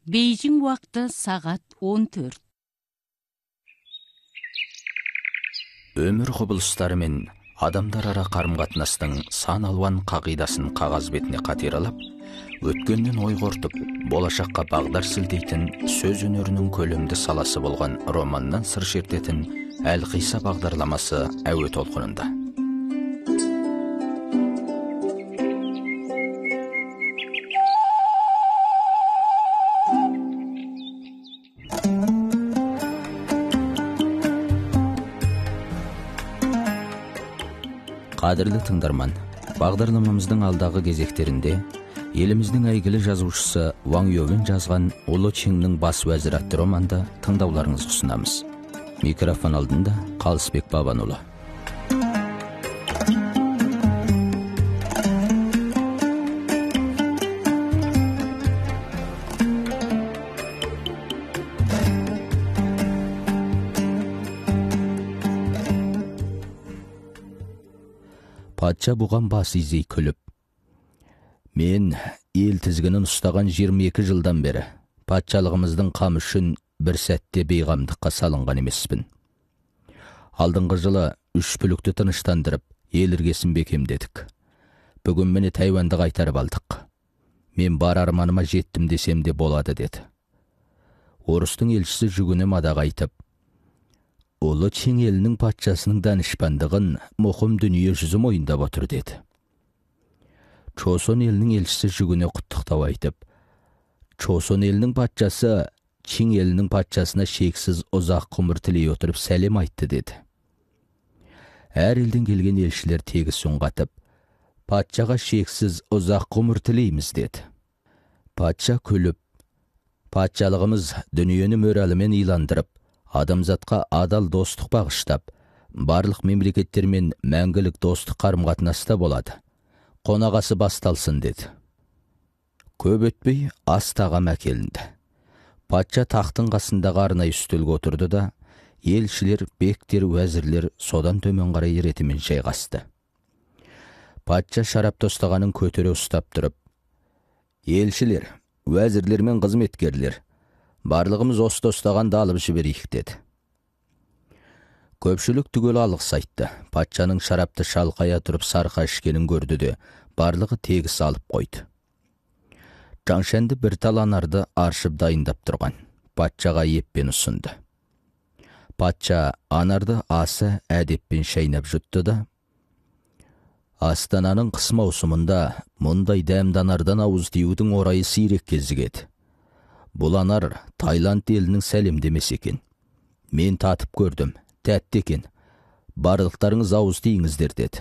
Бейжің уақыты сағат 14. Өмір құбылыстары мен адамдар ара қарым-қатынастың сан алуан қағидасын қағаз бетіне қатералап, өткеннен ой қортып, болашаққа бағдар сілтейтін сөз өнерінің көлемді саласы болған романнан сыр шертетін Әлқиса бағдарламасы әуе толқынында. Қадірлі тыңдарман, бағдарламамыздың алдағы кезектерінде еліміздің әйгілі жазушысы Ван Ювен жазған Ұлы Чеңнің бас уәзірі атты романды тыңдауларыңызға ұсынамыз. Микрофон алдында Қалысбек Бабанұлы. Патша бұған бас изей күліп: «Мен ел тізгінін ұстаған 22 жылдан бері патшалығымыздың қамы үшін бір сәтте бейғамдыққа салынған емеспін. Алдыңғы жылы 3 бүлікті тыныштандырып, ел іргесін бекемдедік. Бүгін міне Тайваньды қайтарып алдық. Мен бар арманыма жеттім десем де болады», деді. Орыстың елшісі жүгіне мадаға айтып: «Ұлы Чең елінің патшасының данышпандығын мұқым дүние жүзі мойындап отыр», деді. Чосон елінің елшісі жүгіне құттықтау айтып: «Чосон елінің патшасы Чең елінің патшасына шексіз ұзақ ғұмыр тілей отырып сәлем айтты», деді. Әр елден келген елшілер тегіс үн қатып: «Патшаға шексіз ұзақ ғұмыр тілейміз», деді. Патша күліп: «Патшалығымыз дүниені мөралымен иландырып, адамзатқа адал достық бағыштап, барлық мемлекеттермен мәңгілік достық қарым-қатынаста болады. Қонағасы басталсын», деді. Көп өтпей ас тағам әкелінді. Патша тақтың қасындағы арнайы үстелге отырды да, елшілер, бектер, уәзірлер содан төмен қарай ретімен жайғасты. Патша шарап тостағанын көтере ұстап тұрып: «Елшілер, уәзірлер мен қызметкерлер, барлығымыз осы тостағанды алып жіберейік», деді. Көпшілік түгел алғыс айтты. Патшаның шарапты шалқая тұрып сарқа ішкенін көрді де, барлығы тегіс алып қойды. Жаңшәнді бір тал анарды аршып дайындап тұрған. Патшаға еппен ұсынды. Патша анарды асы әдеппен шайнап жұтты да: «Астананың қыс маусымында мұндай дәмді анардан ауыз тиюдің орайы сирек кезігеді. Бұл анар Таиланд елінің сәлемдемесі екен. Мен татып көрдім, тәтті екен. Барлықтарыңыз ауыз тиіңіздер», деді.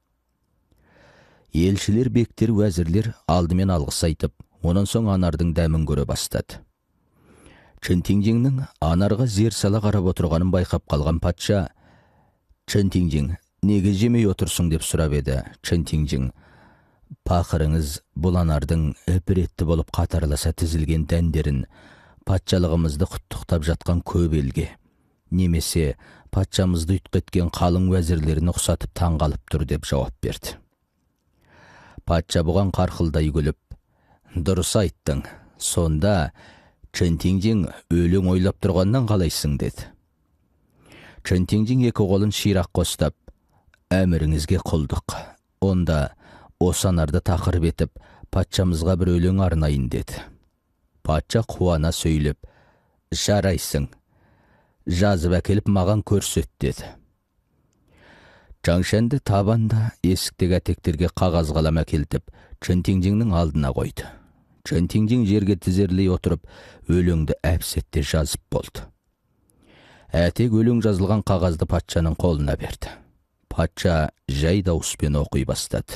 Елшілер, бектер, уәзірлер алдымен алғыс айтып, онан соң анардың дәмін көре бастады. Чэнтиңжеңнің анарға зер сала қарап отырғанын байқап қалған патша: «Чэнтиңжең, неге жемей отырсың?» деп сұрап еді. Чэнтиңжең: «Пақырыңыз бұл анардың әпіретті болып қатарласа тізілген дәндерін патшалығымызды құттықтап жатқан көп елге, немесе патшамызды үйтқеткен қалың уәзірлерін ұқсатып таңғалып тұр», деп жауап берді. Патша бұған қарқылдай күліп: «Дұрыс айттың. Сонда Чэнтиңжең өлең ойлап тұрғаннан қалайсың?» деді. Чэнтиңжең екі қолын ширақ қостап: «Әміріңізге құлдық. Онда осы анарды тақырып етіп, патшамызға бір өлең арнайын», деді. Патша қуана сөйлеп: «Жарайсың. Жазып әкеліп маған көрсет», деді. Жаңшәнді табанда есіктегі әтектерге қағаз қалам әкелтіп, Чэнтиңжеңнің алдына қойды. Чэнтиңжең жерге тізерлей отырып, өлеңді әп-сәтте жазып болды. Әтек өлең жазылған қағазды патшаның қолына берді. Патша жай дауыспен оқи бастады: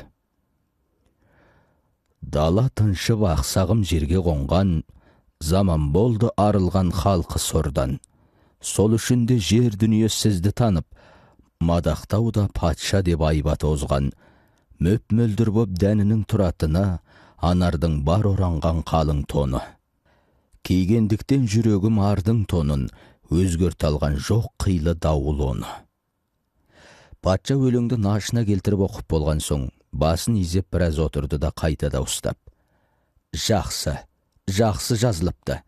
«Дала тыншып ақсағым жерге қонған, заман болды арылған халқы сордан. Сол үшін де жер дүние сізді танып, мадақтауда патша деп айбат озған. Мөп-мөлдір боп дәнінің тұратыны, анардың бар оранған қалың тоны. Кейгендіктен жүрегім ардың тонын, өзгерт алған жоқ қилы дауыл оны». Патша өлеңді нашына келтіріп оқып болған соң, басын изеп біраз отырды да қайта дауыстап: «Жақсы, жақсы жазылыпты.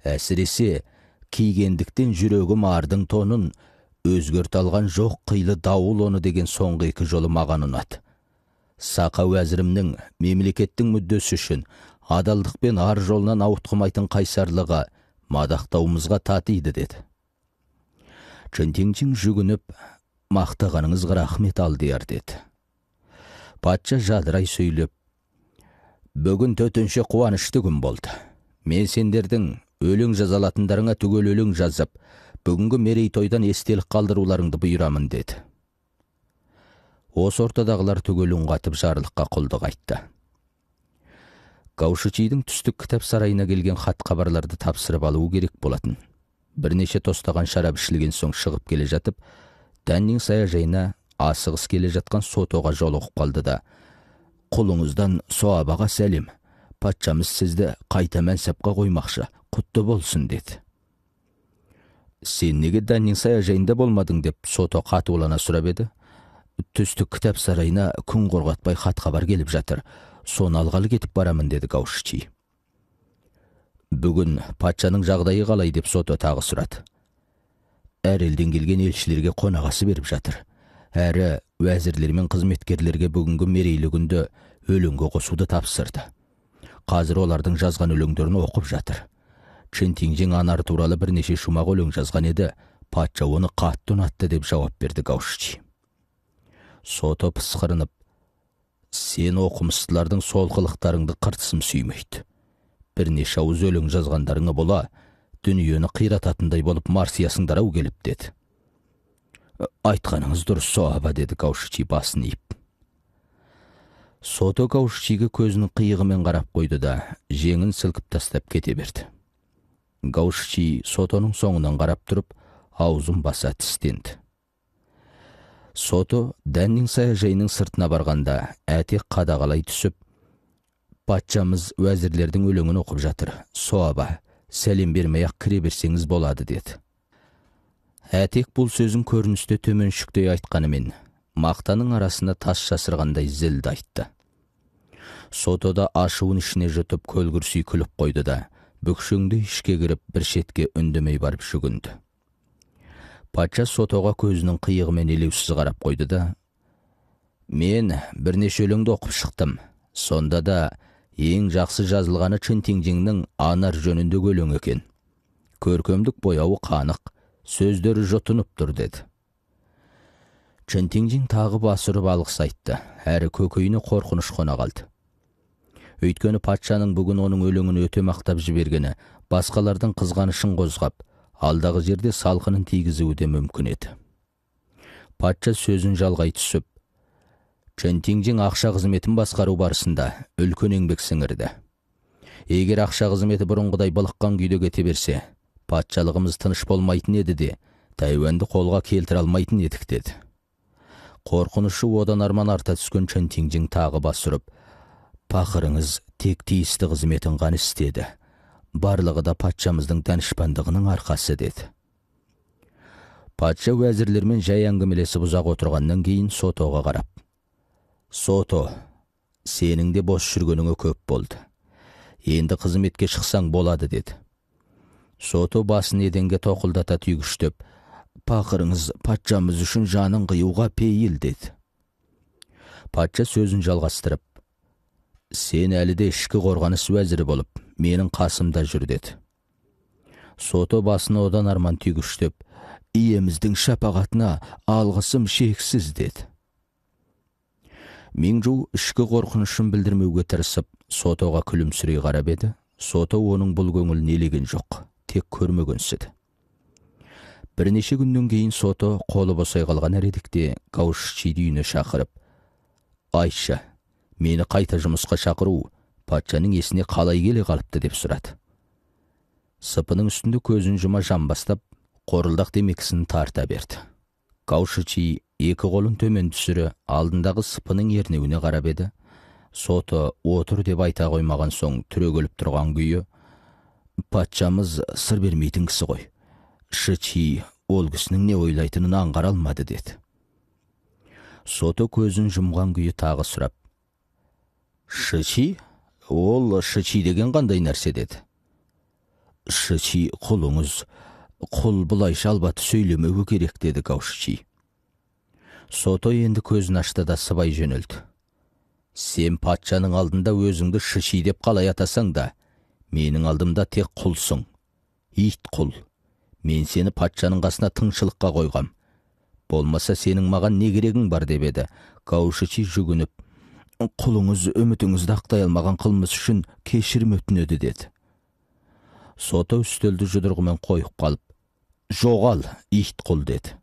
әсіресе кийгендіктен жүрегім ардың тонын өзгерт алған жоқ қилы дауыл оны деген соңғы 2 жолы маған ұнады. Сақа уәзірімнің мемлекеттің мүддесі үшін адалдық пен ар жолынан ауытқымайтын қайсарлығы мадақтауымызға татиды деді. Чынтеңчің жүгініп, мақтағаныңызға рахмет алдияр деді. Патша жадырай сөйлеп, бүгін төтенше қуанышты күн болды. Мен сендердің өлең жазалатындарыңа түгел өлең жазып, бүгінгі мерейтойдан естелік қалдыруларыңды бұйырамын деді. Осы ортадағылар түгел үн қатып жарлыққа құлдық айтты. Гаушичидің түстік кітап сарайына келген хат хабарларды тапсырып алуы керек болатын. Бірнеше тостаған шарап ішілген соң шығып келе жатып, Дәннің саяжайына асығыс келе жатқан Сотоға жолығып қалды да, құлыңыздан Соабаға сәлем, патшамыз сізді қайта мәнсапқа қоймақшы, құтты болсын деді. Сен неге Дәннің саяжайында болмадың деп Сото қатулана сұрап еді. Түстік кітап сарайына күн қорғатпай хат хабар келіп жатыр, соны алғалы кетіп барамын деді Гаушичи. Бүгін патшаның жағдайы қалай деп Сото тағы сұрады. Әр елден келген елшілерге қонағасы беріп жатыр. Әрі уәзірлер мен қызметкерлерге бүгінгі мерейлі күнді өлеңге қосуды тапсырды. Қазір олардың жазған өлеңдерін оқып жатыр. Чынтеңжең анар туралы бірнеше шумақ өлең жазған еді, патша оны қатты ұнатты деп жауап берді Гаушичи. Сото пысқырынып, сен оқымыстылардың сол қылықтарыңды қыртысым сүймейді. Бірнеше ауыз өлең жазғандарыңа бола, дүниені қирататындай болып марсиясыңдар ау келіп деді. Айтқаныңыз дұрыс Соаба деді Гаушичи басын иіп. Сото Гаушичиге көзінің қиығымен қарап қойды да, жеңін сілкіп тастап кете берді. Гаушичи Сотоның соңынан қарап тұрып, аузын баса тістенді. Сото Дәннің саяжайының сыртына барғанда, әтек қадағалай түсіп, патшамыз уәзірлердің өлеңін оқып жатыр. Соаба, сәлем бермей-ақ кіре берсеңіз болады деді. Әтек бұл сөзін көріністе төменшіктей айтқанымен, мақтаның арасына тас жасырғандай зілді айтты. Сото да ашуын ішіне жұтып көлгірсүй күліп қойды да, бүкшеңді ішке кіріп бір шетке үндемей барып жүгінді. Патша Сотоға көзінің қиығымен елеусіз қарап қойды да, мен бірнеше өлеңді оқып шықтым. Сонда да ең жақсы жазылғаны Чынтеңжеңнің анар жөніндегі өлең екен. Көркемдік бояуы қанық, сөздері жұтынып тұр деді. Чынтеңжең тағы басырып алғыс айтты, әрі көкейіне қорқыныш қона қалды. Өйткені патшаның бүгін оның өлеңін өте мақтап жібергені басқалардың қызғанышын қозғап, алдағы жерде салқынын тигізуі де мүмкін еді. Патша сөзін жалғай түсіп, Чынтеңжең ақша қызметін басқару барысында үлкен еңбек сіңірді. Егер ақша қызметі бұрынғыдай былыққан күйде кете берсе, патшалығымыз тыныш болмайтын еді де, Тайуаньды қолға келтіре алмайтын едік деді. Қорқынышы одан арман арта түскен Чынтеңжең тағы басырып, пақырыңыз тек тиісті қызметін ғана істеді. Барлығы да патшамыздың данышпандығының арқасы деді. Патша уәзірлермен жай әңгімелесіп ұзақ отырғаннан кейін Сотоға қарап, Сото, сенің де бос жүргеніңе көп болды. Енді қызметке шықсаң болады деді. Сото басын еденге тоқылдата түйгіштеп, пақырыңыз патшамыз үшін жанын қиюға пейіл деді. Патша сөзін жалғастырып, сен әлі де ішкі қорғаныс уәзірі болып, менің қасымда жүр деді. Сото басына одан арман түйгіштеп, иеміздің шапағатына алғысым шексіз деді. Меңжу ішкі қорқынышын білдірмеуге тырысып, Сотоға күлімсірей қарап еді. Сото оның бұл көңілін елеген жоқ, тек көрмегенсіді. Бірнеше күннен кейін Сото қолы босай қалған әредікте Гаушичиді үйіне шақырып, Айша, мені қайта жұмысқа шақыру патшаның есіне қалай келе қалыпты деп сұрады. Сыпының үстінде көзін жұма жамбастап, қорылдақ демексін тарта берді. Гаушичи екі қолын төмен түсірі алдындағы сыпының ернеуіне қарап еді. Сото отыр деп айта қоймаған соң түрегеліп тұрған күйі, патшамыз сыр бермейтін кісі ғой. Шичи ол кісінің не ойлайтынын аңғара алмады деді. Сото көзін жұмған күйі тағы сұрап, Шичи? Ол Шичи деген қандай нәрсе деді. Шычи, құлыңыз, құл бұлайша албаты сөйлемеуі керек, деді Каушычи. Сото енді көзін ашты да сыбай жөнелді. Сен патшаның алдында өзіңді Шычи деп қалай атасаң да, менің алдымда тек құлсың. Ит құл. Мен сені патшаның қасына тыңшылыққа қойғам. Болмаса сенің маған не керегің бар, деп еді. Каушычи жүгініп, құлыңыз үмітіңізді ақтай алмаған қылмыс үшін кешірім өтінеді, деді. Сото үстелді жұдырғымен қойып қалып, жоғал, ит құл, деді.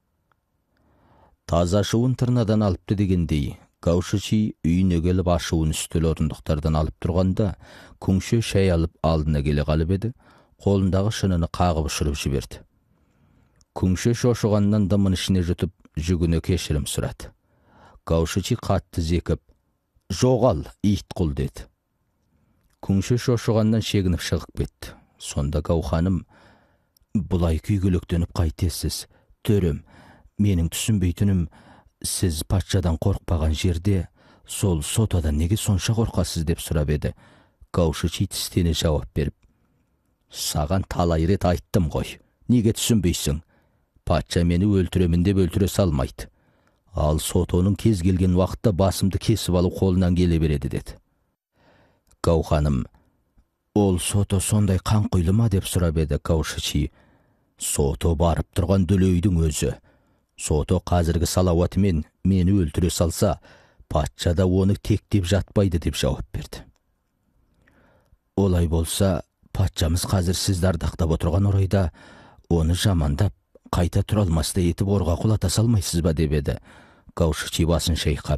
Таза ашуын тырнадан алыпты дегендей, Каушычи үйіне келіп ашуын үстел орындықтардан алып тұрғанда, күңше шәй алып алдына келе қалып еді, қолындағы шыныны қағып ұшырып жіберді. Күңше шошығаннан дымын ішіне жұтып, жүгіне кешірім сұрады. Каушычи қатты зекіп, жоғал, ит құл, деді. Күңше шошығаннан шегініп шығып кетті. Сонда Кауханым, бұлай күйгіліктеніп қайтесіз, төрем, менің түсінбейтінім, сіз патшадан қорқпаған жерде, сол Сотодан неге сонша қорқасыз, деп сұрап еді. Каушычи тістене жауап беріп, саған талай рет айттым ғой, неге түсінбейсің? Патша мені өлтіремін деп өлтіре салмайды. Ал Сотоның кез келген уақытта басымды кесіп алу қолынан келе береді, деді. Кауханым, ол Сото сондай қанқұйлы ма, деп сұрап еді. Каушычи, Сото барып тұрған дүлейдің өзі. Сото қазіргі салауатымен мені өлтіре салса, патша да оны тектеп жатпайды, деп жауап берді. Олай болса, патшамыз қазір сізді ардақтап отырған орайда, оны жамандап, қайта тұра алмастай етіп орға құлата салмайсыз ба, деп еді. Каушычи басын шайқап,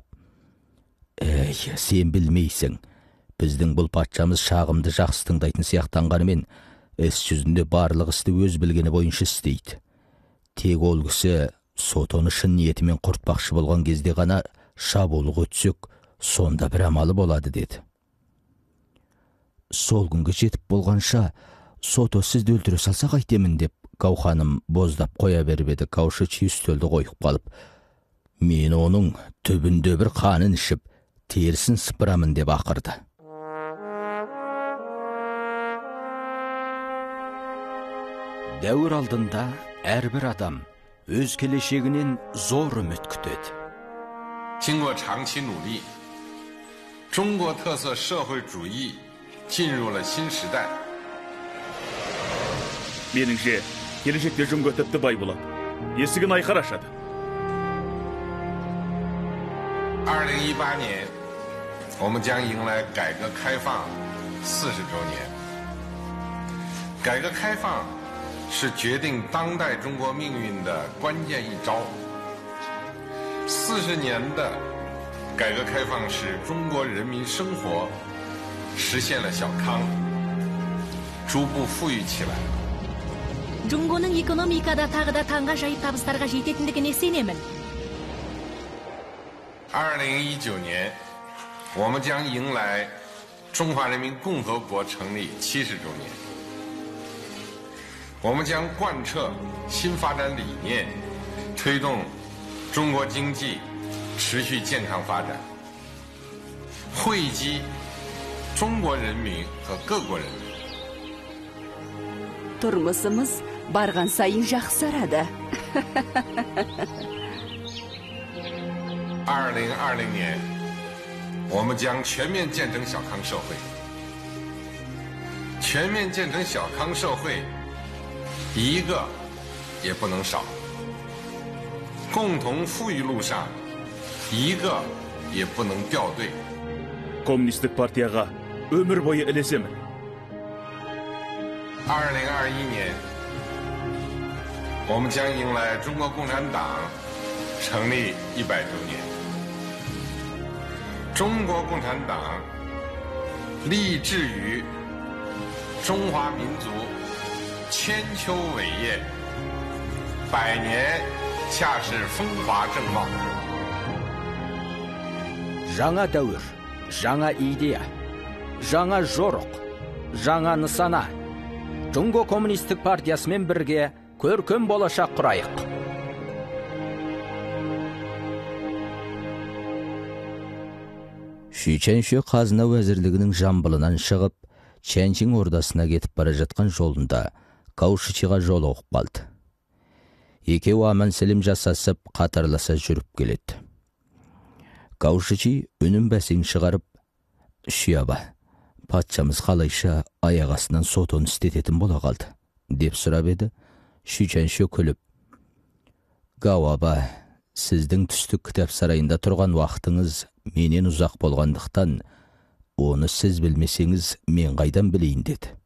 сен білмейсің. Біздің бұл патшамыз шағымды жақсы тыңдайтын сияқтанғанымен, іс жүзінде барлық істі өз білгені бойынша істейді. Тек ол кісі Сотоны шын ниетімен құртпақшы болған кезде ғана шабуылға өтсек, сонда бір амалы болады, деді. Сол күнге жетіп болғанша, Сото сізді өлтіре салса қайтемін, деп Кауханым боздап қоя беріп еді. Каушычи үстелді қойып қалып, мен оның түбінде бір қанын ішіп, терісін сыпырамын, деп ақырды. Дәуір алдында әрбір адам өз келешегінен зор үміт күтеді. 经过长期努力，中国特色社会主义进入了新时代。 Меніңше, келешекте Жұңго тіпті бай болады. Есігін айқар ашады. 2018年，我们将迎来改革开放40周年。改革开放是决定当代中国命运的关键一招。40年的改革开放使中国人民生活实现了小康，逐步富裕起来。 Жұңғоның экономикада тағы да таңға жайып табыстарға жететіндігіне сенемін. 2019年，我们将迎来中华人民共和国成立70周年。我们将贯彻新发展理念，推动中国经济持续健康发展，惠及中国人民和各国人民。 Тұрмысымыз барған сайын жақсарады. 2020年，我们将全面建成小康社会。全面建成小康社会，一个也不能少。共同富裕路上，一个也不能掉队。 Коммунистік партияға өмір бойы ілесемін. 2021年，我们将迎来中国共产党成立100周年。中国共产党立志于中华民族千秋伟业，100年恰是风华正茂。 Жаңа дәуір, жаңа идея, жаңа жорық, жаңа нысана. Жұңго коммунистік партиясымен бірге көркем болашақ құрайық. Шүйченші қазына уәзірлігінің жамбылынан шығып, Чэнчиң ордасына кетіп бара жатқан жолында Каушичиға жолығып қалды. Екеуі аман сәлем жасасып, қатарласа жүріп келеді. Каушичи үнін бәсең шығарып, «Шияба, патшамыз қалайша аяқ астынан сотын істететін бола қалды?» деп сұрап еді. Шүйчэншө күліп, «Гауаба, сіздің түстік кітап сарайында тұрған уақытыңыз менен ұзақ болғандықтан, оны сіз білмесеңіз, мен қайдан білейін?» деді.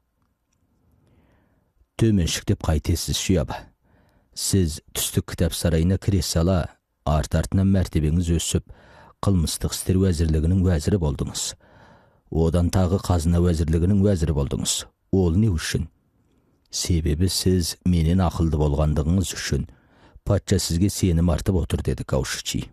«Төменшіктеп қайтесіз, Шияба. Сіз түстік кітап сарайына кіре сала, арт-артынан мәртебеңіз өсіп, қылмыстық істер уәзірлігінің уәзірі болдыңыз. Одан тағы қазына уәзірлігінің уәзірі болдыңыз. Ол не үшін? Себебі сіз менен ақылды болғандығыңыз үшін. Патша сізге сенім артып отыр», деді Каушичи.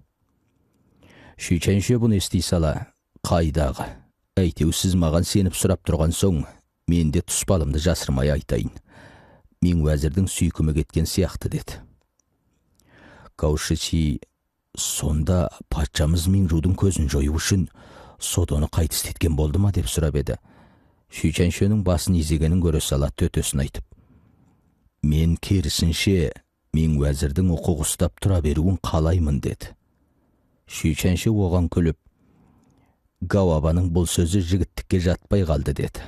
Шүйчэншө бұны ести сала, «Қайдағы? Әйтеу сіз маған сеніп сұрап тұрған соң, мен де тұспалымды жасырмай айтайын. Мен уәзірдің сүйкімі кеткен сияқты», деді. Каушичи, «Сонда патшамыз Минжудың көзін жою үшін соданы қайт істеткен болды ма?» деп сұрап еді. Шүйчэншөнің басын изегенін көре сала төтесін айтып, «Мен керісінше, мен уәзірдің құқық ұстап тұра беруін қалаймын», деді. Шүйчэншө оған күліп, «Гауабаның бұл сөзі жігіттікке жатпай қалды», деді.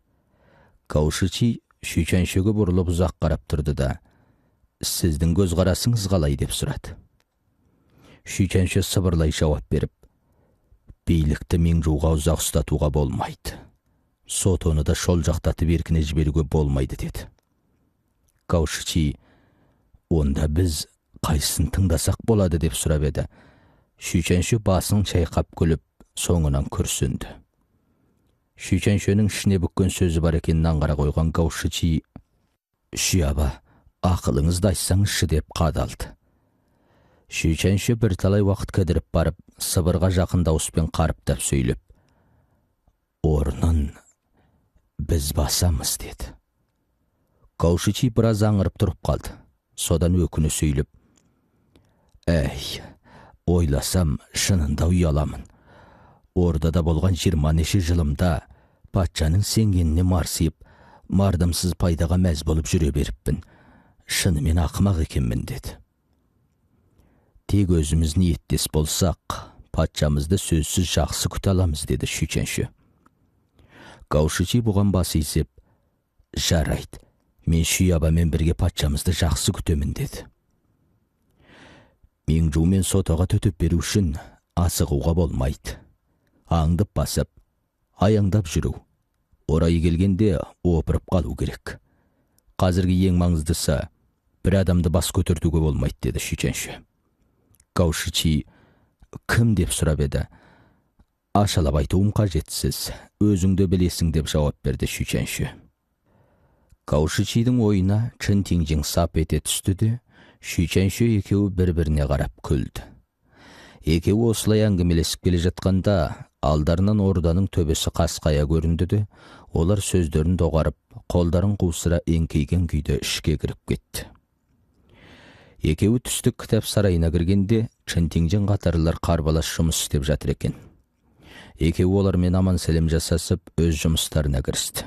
Каушичи Шүйчэншөге бұрылып ұзақ қарап тұрды да, «Сіздің көз қарасыңыз қалай?» деп сұрады. Шүйчэншө сыбырлай жауап беріп, «Билікті Минжуға ұзақ ұстатуға болмайды. Сот оны да шол жақтатып еркіне жіберуге болмайды», деді. Каушичи, «Онда біз қайсысын тыңдасақ болады?» деп сұрап еді. Шүйчэншө басын шайқап күліп, соңынан күрсінді. Шүйчэншөнің ішіне бүккен сөзі бар екенін аңғара қойған Каушичи, «Шияба, ақылыңызды айтсаңызшы» деп қадалды. Шүйчэншө бірталай уақыт кідіріп барып, сыбырға жақын дауыспен қарыптап сөйлеп, «Орнын біз басамыз», деді. Каушичи біраз аңырып тұрып қалды. Содан өкіні сөйлеп, «Әй, ойласам, шынында ұяламын. Ордада болған 20 неше жылымда патшаның сенгеніне марсиып, мардымсыз пайдаға мәз болып жүре беріппін. Шынымен ақымақ екенмін», деді. «Тек өзіміз ниеттес болсақ, патшамызды сөзсіз жақсы күте аламыз», деді Шүйчэншө. Каушичи бұған бас изеп, «Жарайды, мен Шиябамен бірге патшамызды жақсы күтемін», деді. «Минжу мен сотаға төтеп беру үшін асығуға болмайды. Аңдып басып, аяңдап жүру. Орайы келгенде опырып қалу керек. Қазіргі ең маңыздысы, бір адамды бас көтертуге болмайды», деді Шүйчэншө. Каушичи, «Кім?» деп сұрап еді. «Ашалап айтуым қажетсіз, өзіңді білесің», деп жауап берді Шүйчэншө. Каушичидің ойына Чэнтиңжиң сап ете түсті де, Шүйчэншө екеуі бір-біріне қарап күлді. Екеуі осылай әңгімелесіп келе жатқанда, алдарынан орданың төбесі қасқая көрінді де, олар сөздерін доғарып, қолдарын қусыра еңкейген күйде ішке кіріп кетті. Екеуі түстік кітап сарайына кіргенде, Чэнтиңжиң қатарлар қарбалас жұмыс істеп жатыр екен. Екеуі олармен аман сәлем жасасып, өз жұмыстарына кірісті.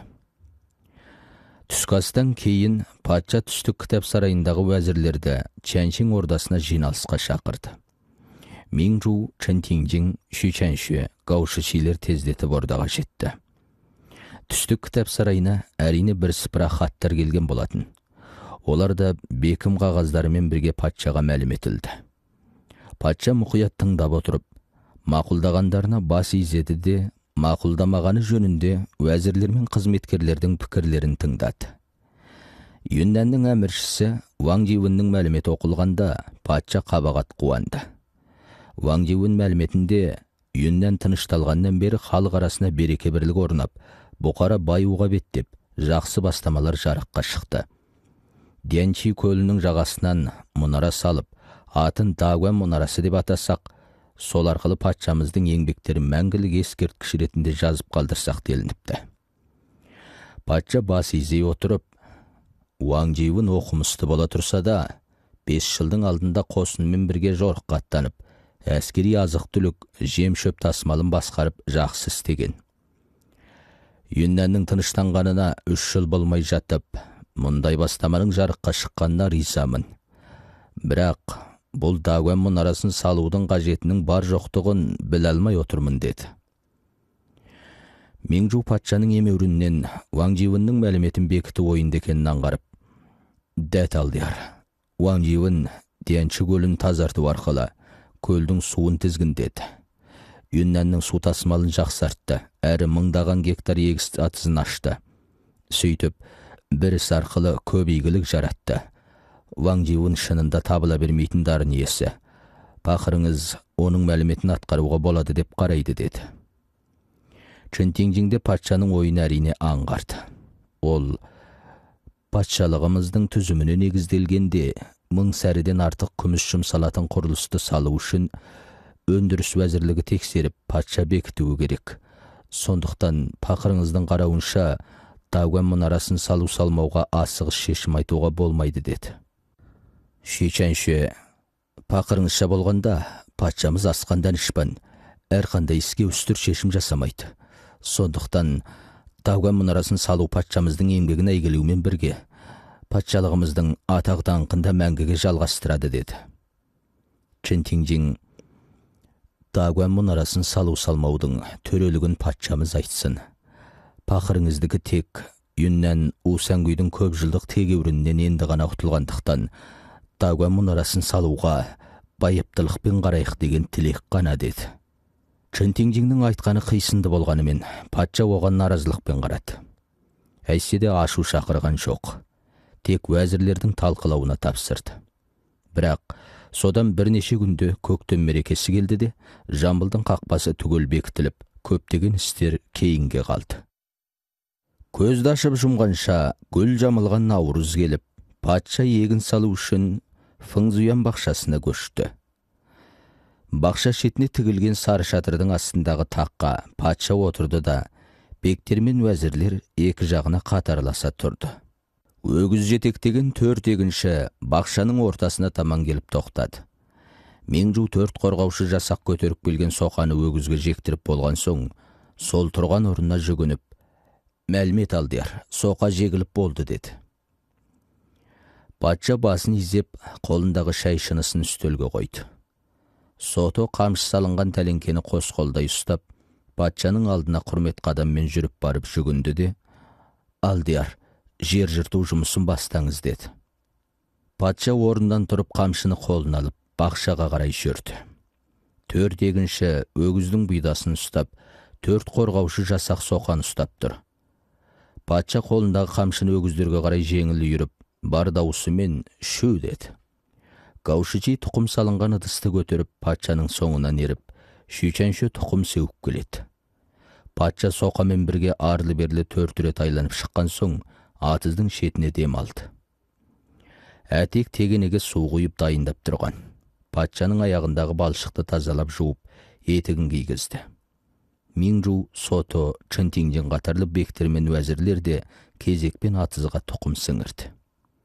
Түскі астан кейін патша түстік кітап сарайындағы уәзірлерді Чэнчиң ордасына жиналысқа шақырды. Минжу, Чэнтиңжиң, Шүйчэншө, Каушичилер тездетіп ордаға жетті. Түстік кітап сарайына әрине бір сыпыра хаттар келген болатын. Оларда бекім қағаздарымен бірге патшаға мәлім етілді. Патша мұқият тыңдап отырып, мақұлдағандарына бас изеді де, мақұлдамағаны жөнінде уәзірлер мен қызметкерлердің пікірлерін тыңдады. Юннанның әміршісі Ваң Жиуынның мәліметі оқылғанда патша қабағат қуанды. Ваң Жиуын мәліметінде Юннан тынышталғаннан бері халық арасына береке бірлік орнап, бұқара баюға беттеп, жақсы бастамалар жарыққа шықты. Дианчи көлінің жағасынан мұнара салып, атын Дагуан мұнарасы деп атасақ, сол арқылы патшамыздың еңбектерін мәңгілік ескерткіш ретінде жазып қалдырсақ делініпті. Патша бас изей отырып, Ваң Жиуын оқымысты бола тұрса да, 5 жылдың алдында қосынмен бірге жорыққа аттанып, әскери азық-түлік, жем-шөп тасымалын басқарып жақсы істеген. Юннанның тыныштанғанына 3 жыл болмай жатып, мұндай бастаманың жарыққа шыққанына ризамын. Бірақ бұл Дагуан мұнарасын салудың қажетінің бар жоқтығын біле алмай отырмын деді. Меңжу патшаның емеуріннен Ваң Живынның мәліметін бекіті ойында екенін аңғарып, дәт алдияр, Ваң Живын Дианчы көлін тазарту арқылы көлдің суын тізгіндеді. Юннанның су тасымалын жақсартты, әрі мыңдаған гектар егіс атызын ашты. Сөйтіп, бір іс арқылы көп игілік жаратты. Ваң Живын шынында табыла бермейтін дарын иесі. Пақырыңыз оның мәліметін атқаруға болады деп қарайды деді. Чэнтинgjиң патшаның ойын әрине аңғарды. Ол патшалығымыздың түзіміне негізделгенде 1000 сәріден артық күміс жұмсалатын құрылысты салу үшін өндіріс уәзірлігі тексеріп патша бекітуі керек. Сондықтан пақырыңыздың қарауынша Дагуан мұнарасын салу салмауға асығыс шешім айтуға болмайды деді. Шешенше, пақырыңызша болғанда патшамыз асқан данышпан, әрқандай іске үстір шешім жасамайды. Сондықтан Дагуан мұнарасын салу патшамыздың еңбегін әйгілеумен бірге патшалығымыздың атақ даңқында мәңгіге жалғастырады деді. Чэнтинgjиң, Дагуан мұнарасын салу салмаудың төрелігін патшамыз айтсын. Пақырыңыздікі тек Юннан Усангүйдің көп жылдық тегеуріннен енді ғана құтылғандықтан Дагуан мұнарасын салуға байыптылықпен қарайық деген тілек қана деді. Чэнтинgjиңнің айтқаны қисынды болғанымен, патша оған наразылықпен қарады. Әйтсе де ашу шақырған жоқ. Тек уәзірлердің талқылауына тапсырды. Бірақ содан бірнеше күнде көктем мерекесі келді де, Жамбылдың қақпасы түгел бекітіліп, көптеген істер кейінге қалды. Көзді ашып жұмғанша гүл жамылған Наурыз келіп, патша егін салу үшін Фыңзуян бақшасына көшті. Бақша шетіне тігілген сары шатырдың астындағы таққа патша отырды да, бектер мен уәзірлер екі жағына қатарласа тұрды. Өгіз жетектеген 4 егінші бақшаның ортасына таман келіп тоқтады. Меңжу 4 қорғаушы жасақ көтеріп келген соқаны өгізге жектіріп болған соң, сол тұрған орнына жүгініп, мәлімет алдияр, соқа жегіліп болды деді. Патша басын изеп, қолындағы шай шынысын үстелге қойды. Сото қамшы салынған тәленкені қос қолдай ұстап, патшаның алдына құрмет қадаммен жүріп барып жүгінді де, алдияр, жер жырту жұмысын бастаңыз деді. Патша орындан тұрып қамшыны қолына алып, бақшаға қарай жүрді. 4 егінші өгіздің бұйдасын ұстап, 4 қорғаушы жасақ соқан ұстап тұр. Патша қолындағы қамшыны өгіздерге қарай жеңіл үйіріп, бар даусымен шу деді. Гаушичи тұқым салынған ыдысты көтеріп, патшаның соңынан еріп, Шүйченші тұқым сеуіп келеді. Патша соқамен бірге арлы-берлі 4 рет айланып шыққан соң, атыздың шетіне дем алды. Әтек тегенеге су құйып дайындап тұрған. Патшаның аяғындағы балшықты тазалап жуып, етігін кигізді. Меңжу, Сото, Чэнтинgjиң қатарлы бектер мен уәзірлер де кезекпен атызға тұқым сіңірді.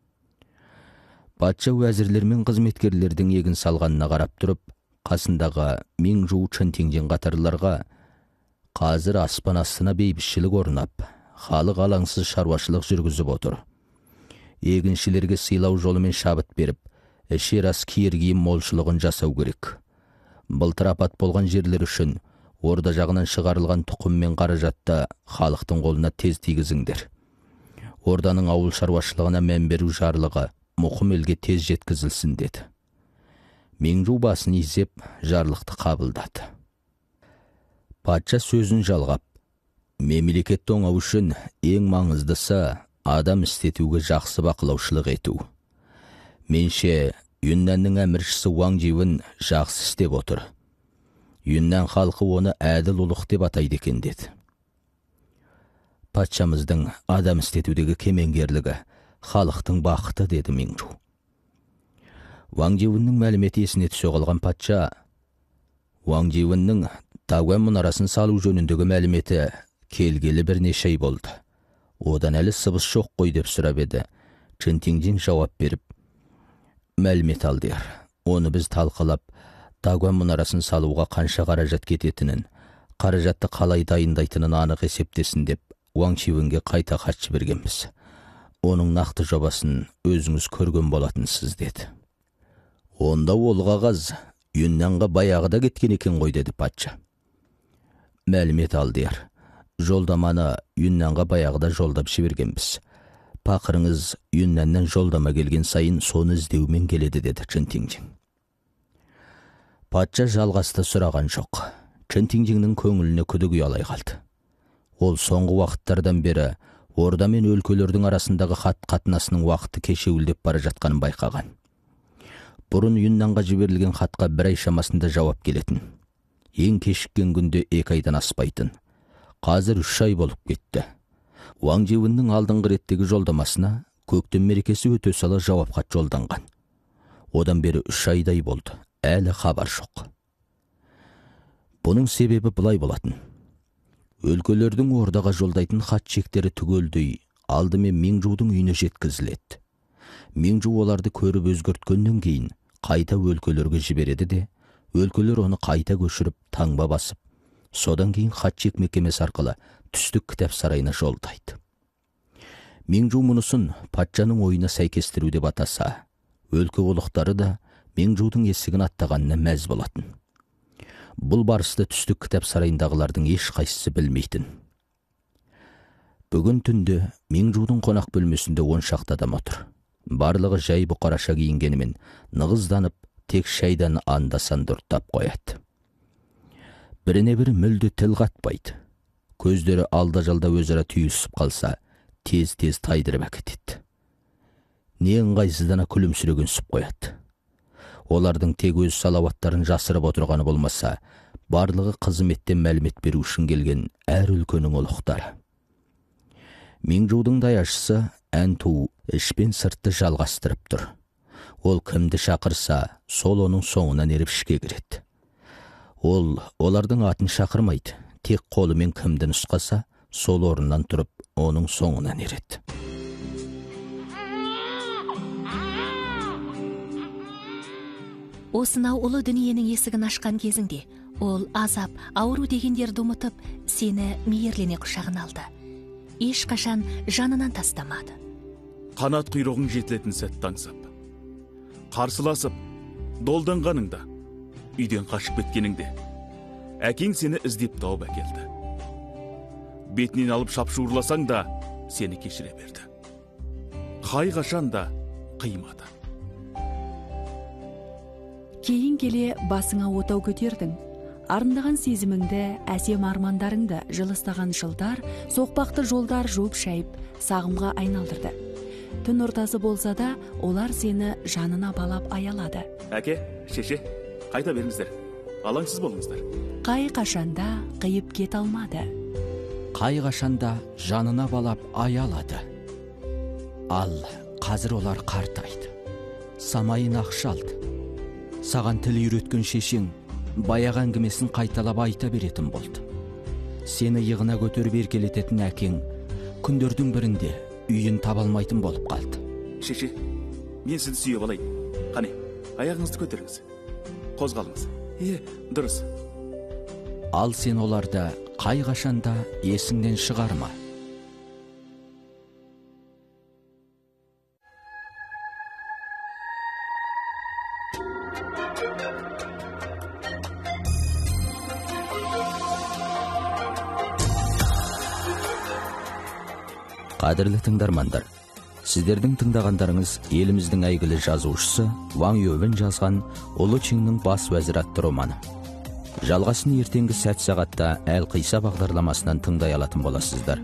Патша уәзірлер мен қызметкерлердің егін салғанына қарап тұрып, қасындағы Меңжу, Чэнтинgjиң қатарларға қазір аспан астына бейбітшілік орнап, халық алаңсыз шаруашылық жүргізіп отыр. Егіншілерге сыйлау жолымен шабыт беріп, ішер ас киер киім молшылығын жасау керек. Былтыр апат болған жерлер үшін орда жағынан шығарылған тұқым мен қаражатты халықтың қолына тез тигізіңдер. Орданың ауыл шаруашылығына мән беру жарлығы мұқым елге тез жеткізілсін деді. Меңжу басын изеп, жарлықты қабылдады. Патша сөзін жалғап, мемлекетті оңау үшін ең маңыздысы адам істетуге жақсы бақылаушылық ету. Менше Юннанның әміршісі Ваң Живын жақсы істеп отыр. Юннан халқы оны әділ ұлық деп атайды екен деді. Патшамыздың адам істетудегі кемеңгерлігі халықтың бақыты деді Меңжу. Ваң Живынның мәліметі есіне түсе қалған патша, Ваң Живынның Дагуан мұнарасын салу жөніндегі мәліметі келгелі бірнеше ай болды. Одан әлі сыбыс жоқ қой деп сұрап еді. Чэнтинgjиң жауап беріп, мәлімет алдияр, оны біз талқылап, Дагуан мұнарасын салуға қанша қаражат кететінін, қаражатты қалай дайындайтынын анық есептесін деп Уаң Чивенге қайта хат жібергенбіз. Оның нақты жобасын өзіңіз көрген болатынсыз, деді. Онда ол қағаз Юннанға баяғыда кеткен екен ғой, деді патша. Мәлімет алдияр. Жолдаманы Юннанға баяғыда жолдап жібергенбіз. Пақырыңыз Юннаннан жолдама келген сайын соны іздеумен келеді, деді Чынтиңжің. Патша жалғасты сұраған жоқ. Чынтиңжіңнің көңіліне күдік ұялай қалды. Ол соңғы уақыттардан бері орда мен өлкелердің арасындағы хат қатынасының уақыты кешеуілдеп бара жатқанын байқаған. Бұрын Юннанға жіберілген хатқа 1 ай шамасында жауап келетін. Ең кешіккен күнде 2 айдан аспайтын. Қазір 3 ай болып кетті. Уаң Чивеннің алдыңғы реттегі жолдамасына көктем мерекесі өте сала жауап хат жолданған. Одан бері 3 айдай болды. Әлі хабар жоқ. Бұның себебі бұлай болатын. Өлкелердің ордаға жолдайтын хат чектері түгелдей алдымен Меңжудың үйіне жеткізіледі. Меңжу оларды көріп өзгерткеннен кейін қайта өлкелерге жібереді де, өлкелер оны қайта көшіріп таңба басып, содан кейін хат чек мекемесі арқылы түстік кітап сарайына жолдайды. Меңжу мұнысын патшаның ойына сәйкестіру деп атаса, өлке ұлықтары да Меңжудың есігін аттағанына мәз болатын. Бұл барысты түстік кітап сарайындағылардың еш қайсысы білмейтін. Бүгін түнде Меңжудың қонақ бөлмесінде 10 шақты адам отыр. Барлығы жай бұқараша киінгенімен нығызданып, тек шайдан анда-санда ұрттап қояды. Біріне бірі мүлде тіл қатпайды. Көздері алда-жалда өзара түйісіп қалса, тез-тез тайдырып әкетеді. Не ыңғайсыздана күлімсірегенсіп қояды. Олардың тек өз салауаттарын жасырып отырғаны болмаса, барлығы қызметтен мәлімет беру үшін келген әр өлкенің ұлықтары. Меңжудың даяшысы Әнту ішпен сыртты жалғастырып тұр. Ол кімді шақырса, сол оның соңынан еріп ішке кіреді. Ол олардың атын шақырмайды, тек қолымен кімді нұсқаса, сол орыннан тұрып, оның соңынан ереді. Осынау ұлы дүниенің есігін ашқан кезіңде, ол азап, ауру дегендерді ұмытып, сені мейірлене құшағына алды. Ешқашан жанынан тастамады. Қанат құйрығың жетілетін сәтті аңсап, қарсыласып, долданғаныңда, үйден қашып кеткеніңде, әкең сені іздеп тауып әкелді. Бетінен алып шапшуырласаң да, сені кешіре берді. Қай қашан да қимады. Кейін келе басыңа отау көтердің. Арындаған сезіміңді, әсем армандарыңды жылыстаған жылдар, соқпақты жолдар жуып шайып, сағымға айналдырды. Түн ортасы болса да, олар сені жанына балап аялады. Әке, шеше, қайта беріңіздер. Алаңсыз болыңыздар. Қай қашанда қиып кет алмады. Қай қашанда жанына балап аялады. Ал қазір олар қартайды. Самайын ақшалды. Саған тіл үйреткен шешең баяғы әңгімесін қайталап айта беретін болды. Сені иығына көтеріп еркелететін әкең күндердің бірінде үйін табалмайтын болып қалды. Шеше, мен сізді сүйіп алайын. Қане, аяғыңызды көтеріңіз. Қозғалыңыз. Дұрыс. Ал сен оларды қай қашанда есіңнен шығарма. Қадірлі тыңдармандар, сіздердің тыңдағандарыңыз еліміздің әйгілі жазушысы Ваң Ювен жазған Ұлы Чеңнің бас уәзірі атты романы. Жалғасын ертеңгі сәт сағатта Әл-Қиса бағдарламасынан тыңдай алатын боласыздар.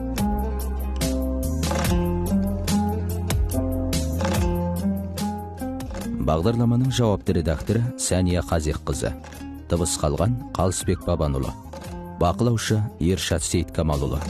Бағдарламаның жауапты редакторы Сәния Қазиққызы. Дыбыс қалған Қалысбек Бабанұлы. Бақылаушы Ершат Сейткамалұлы.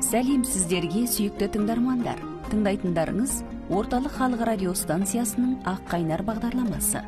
Сәлем сіздерге, сүйікті тыңдармандар. Тыңдайтындарыңыз Орталық халық радио станциясының Ақ қайнар бағдарламасы.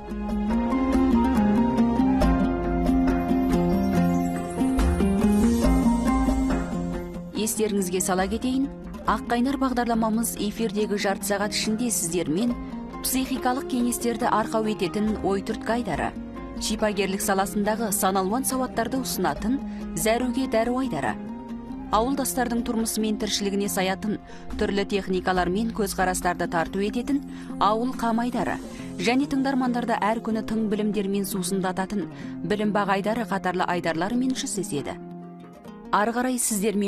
Естеріңізге сала кетейін, Ақ қайнар бағдарламамыз эфирдегі жарты сағат ішінде сіздермен психикалық кеңестерді арқау ететін ой-түрткі айдары, шипагерлік саласындағы саналуан сауаттарды ұсынатын зәруге дәру айдары, ауылдастардың тұрмысы мен тіршілігіне саятын түрлі техникалар мен көзқарастарды тарту ететін ауыл қамайдары және тыңдармандарды әр күні тың білімдермен сусындататын білім бағайдары қатарлы айдарларымен жүздеседі. Ары қарай сіздермен